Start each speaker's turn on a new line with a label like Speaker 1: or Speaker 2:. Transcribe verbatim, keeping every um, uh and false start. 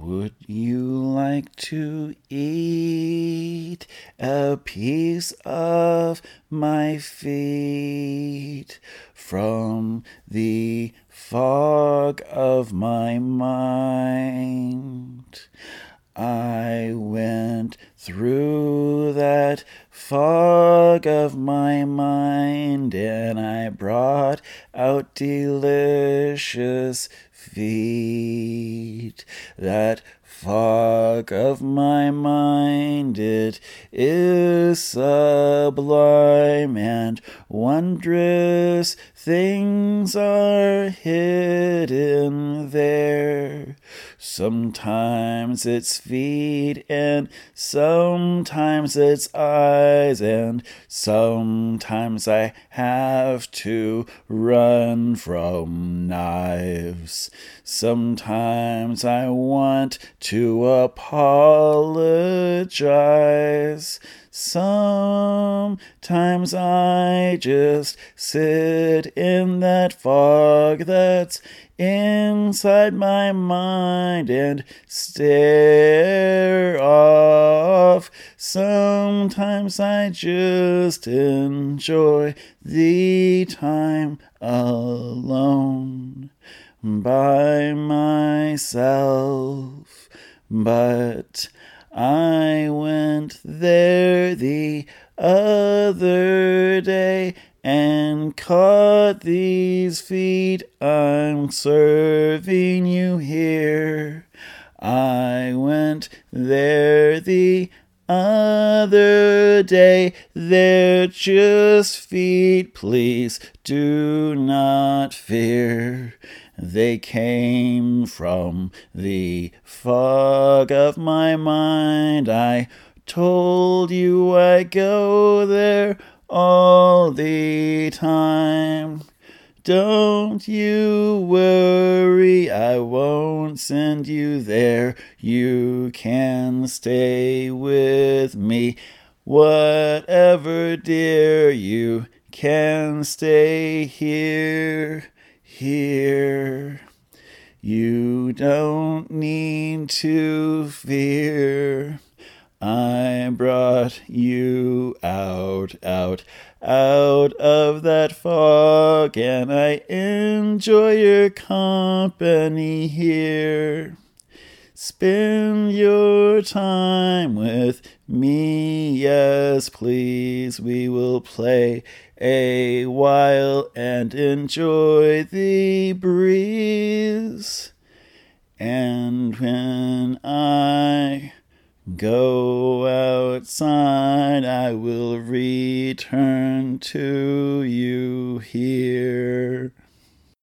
Speaker 1: Would you like to eat a piece of my feet from the fog of my mind? I went through that fog of my mind, and I brought out delicious feet. That fog of my mind, it is sublime, and wondrous things are hidden there. Sometimes it's feet, and sometimes it's eyes, and sometimes I have to run from knives. Sometimes I want to apologize. Sometimes I just sit in that fog that's inside my mind and stare off. Sometimes I just enjoy the time alone by myself. But I went there the other day and caught these feet I'm serving you here. I went there the other day. They're just feet, please do not fear. They came from the fog of my mind. I told you I go there all the time. Don't you worry, I won't send you there. You can stay with me. Whatever, dear, you can stay here, here. You don't need to fear. I brought you out, out, out of that fog, and I enjoy your company here. Spend your time with me, yes, please. We will play a while and enjoy the breeze. And when I go outside, I will return to you here.